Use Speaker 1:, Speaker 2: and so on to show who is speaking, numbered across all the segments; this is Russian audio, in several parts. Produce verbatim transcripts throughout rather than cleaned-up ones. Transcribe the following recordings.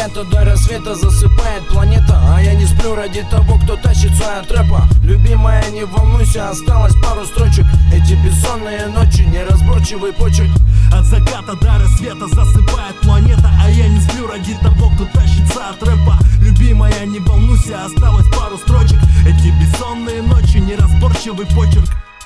Speaker 1: заката до рассвета засыпает планета, а я не сплю ради того, кто тащится от рэпа. Любимая, не волнуйся, осталось пару строчек. Эти бессонные ночи, неразборчивый почерк.
Speaker 2: От заката до рассвета засыпает планета, а я не сплю ради того, кто тащится от рэпа. Любимая, не волнуйся, осталось пару строчек. Эти бессонные ночи, неразборчивый почерк.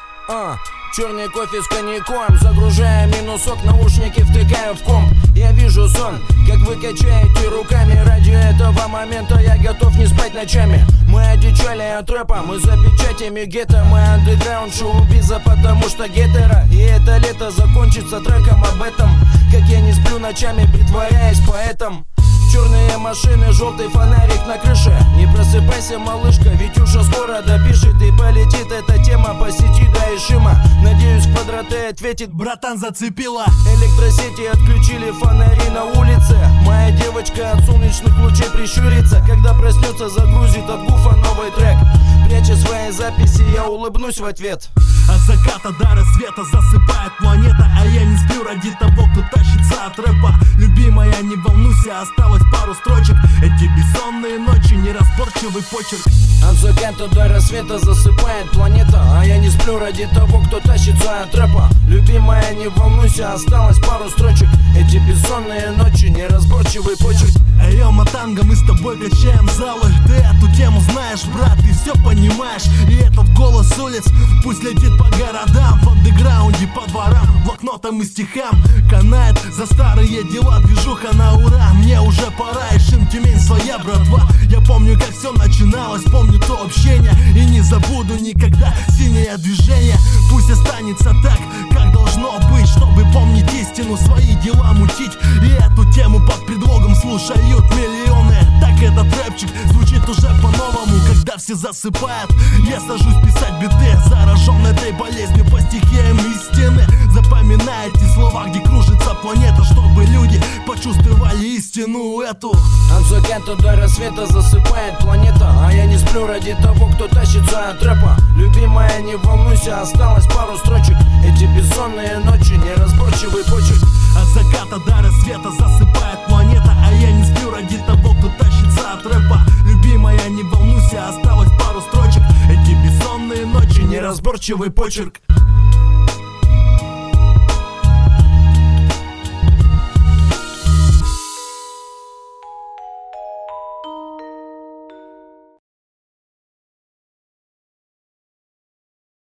Speaker 1: А, черный кофе с коньяком, загружая минусок, наушники втыкаю в комп. Я вижу сон, как вы качаете руками. Ради этого момента я готов не спать ночами. Мы одичали от рэпа, мы за печатями гетто. Мы андеграунд шоу-биза, потому что гетера. И это лето закончится треком об этом. Как я не сплю ночами, притворяясь поэтом. Черные машины, желтый фонарик на крыше. Не просыпайся, малышка, Витюша скоро допишет. И полетит эта тема по сети до Ишима. Надеюсь, Квадрате ответит:
Speaker 2: братан, зацепила.
Speaker 1: Электросети отключили, фонари на улице. Моя девочка от солнечных лучей прищурится. Когда проснется, загрузит от Гуфа новый трек. Пряча свои записи, я улыбнусь в ответ.
Speaker 2: От заката до рассвета засыпает планета, а я не сплю ради того, кто тащится от рэпа. Любимая, не волнуйся, осталось пару строчек. Эти бессонные ночи, неразборчивый почерк.
Speaker 1: От заката до рассвета засыпает планета, а я не сплю ради того, кто тащится от рэпа. Любимая, не волнуйся, осталось пару строчек. Эти бессонные ночи, неразборчивый почерк.
Speaker 2: Эйо, Матанга, мы с тобой качаем залы. Ты эту тему знаешь, брат, ты все понимаешь. И этот голос улиц пусть летит по городам, в андеграунде, по дворам, блокнотам и стихам. Канает за старые дела, движуха на ура. Мне уже пора, Ишим, Тюмень, своя братва. Я помню, как все начиналось, помню то общение. И не забуду никогда синее движение. Пусть останется так, как должно быть, чтобы помнить истину, свои дела мутить. И эту тему под предлогом слушают миллионы. Так этот рэпчик звучит уже по-новому. Когда все засыпают, я сажусь писать биты, заражен этой болезнью по стихиям истины. Запоминай эти слова, где кружится планета, чтобы люди почувствовали истину эту.
Speaker 1: От заката до рассвета засыпает планета, а я не сплю ради того, кто тащится от рэпа. Любимая, не волнуйся, осталось пару строчек. Эти бессонные ночи, неразборчивый почерк.
Speaker 2: От заката до рассвета засыпает планета, а я не сплю ради того, кто тащится от рэпа. Любимая, не волнуйся, осталось пару строчек. Эти бессонные ночи, неразборчивый почерк.